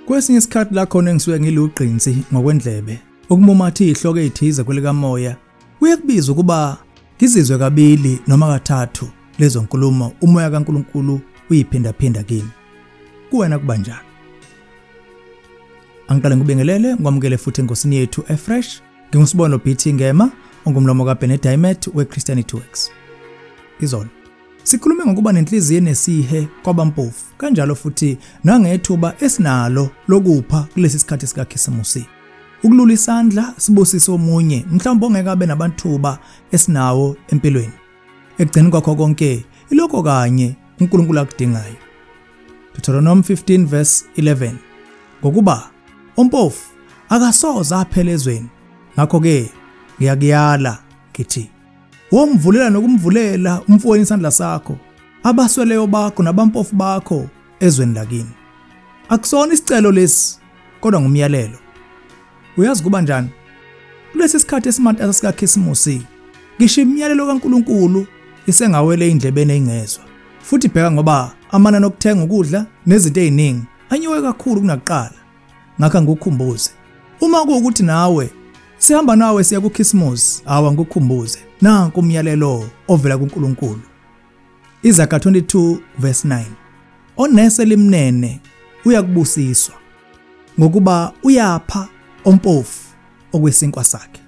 Kwesinye isikhathi la khona engisuke ngilugqinsi ngokwendlebe ukumumathi ihloko ezithize kwelika moya kuyakubiza ukuba ngizizwe kabili noma kathathu lezo nkulumo umoya kaNkuluNkulu uyiphinda kimi. Kuwena kuba njani? Angiqale ngibingelele ngwamukele futhi enkosini yethu eFresh. Ngingusibona BT Ngema ongumlomo kaBenedict weChristianity Works. Izolo sikhulume ngokuba nenhliziyo enesihe kwabampofu kanjalo futhi nangethuba esinalo lokupha kulesi sikhathi sikaKhisimusi. Ukulula isandla sibusise omunye mhlawumbe ongeke abe nabanthuba esinawo empilweni. Ekugcineni kwakho konke iloko kanye uNkulunkulu akudingayo. Deuteronomy 15 verse 11. Ngokuba ompofu akasoze aphele ezweni. Ngakho ke ngiyakuyala ngithi womvulela nokumvulela umfowenu isandla sakho abasweleyo bakho nabampofu bakho ezweni lakini. Akusona isicelo lesi kodwa ngumyalelo. Uyazi kuba njani? Kulesi sikhathi esimatasa sikaKhisimusi ngisho imiyalelo kaNkuluNkulu isengawele indlebeni engezwa. Futhi bheka ngoba amanani okuthenga ukudla nezinto eziningi anyuke kakhulu kunakuqala. Ngakho ngikukhumbuze uma kuukuthi nawe sihamba nawe siya kuKhisimusi awa ngikukhumbuze nanku umyalelo ovela kuNkulunkulu. Izaga 22 verse 9. Onese limnene uyakubusiswa ngokuba uyapha ompofu okwesinkwa sakhe.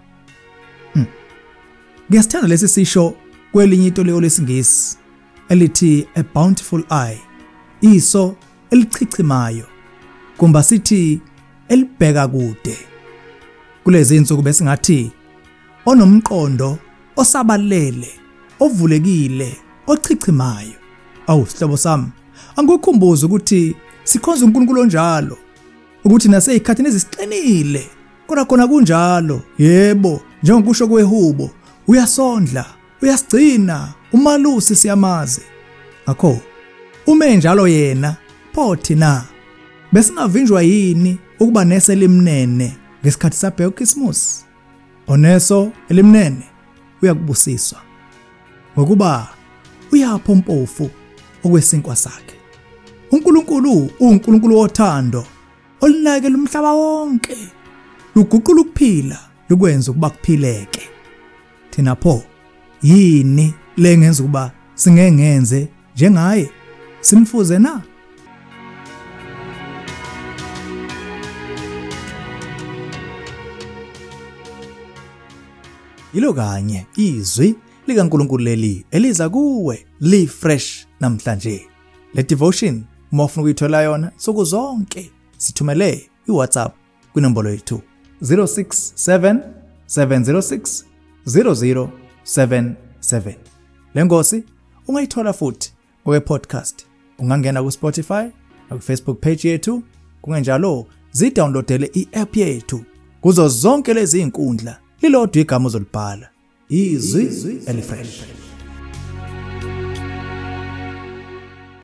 Ngiyasithanda lesi sisho kwelinye itoleo lesingisi elithi a bountiful eye, iso elichichimayo, kumba sithi elibheka kude. Kulezi insuku besingathi onomqondo osabalele, ovulekile, ochichimayo. Awu sihlobo sami, angikukhumbuza ukuthi sikhonza uNkulunkulu onjalo, ukuthi naseyikhathini ezisiqinile kodwa khona kunjalo. Yebo, njengokusho kwehubo, uyasondla, uyasigcina, umalusi siyamazi. Ngakho ume njalo yena, pho thina besingavinjwa yini ukuba nese limnene ngesikhathi sabheka uKhisimusi? Oneso elimnene uyakubusiswa ngokuba uyapha ompofu okwesinkwa sakhe. uNkulunkulu uNkulunkulu wothando olinake lumhlaba wonke, luguqula ukuphila lukwenza ukuba kuphileke. Thina pho yini lengenza ukuba singengenze njengaye simfuze na? Yilo kanye izwi likaNkulunkulu leli eliza kuwe li-fresh namhlanje. Le devotion mofuna ukuyithola yona nsuku zonke sithumele iWhatsApp kwinombolo yethu 0677060077. Lengosi ungayithola futhi ngowe-podcast. Ungangena ku-Spotify naku-Facebook page yethu. Kungenjalo zidownloadele i-app yethu kuzo zonke lezi inkundla. Lilodwa igama uzolibhala, izwi elifresh.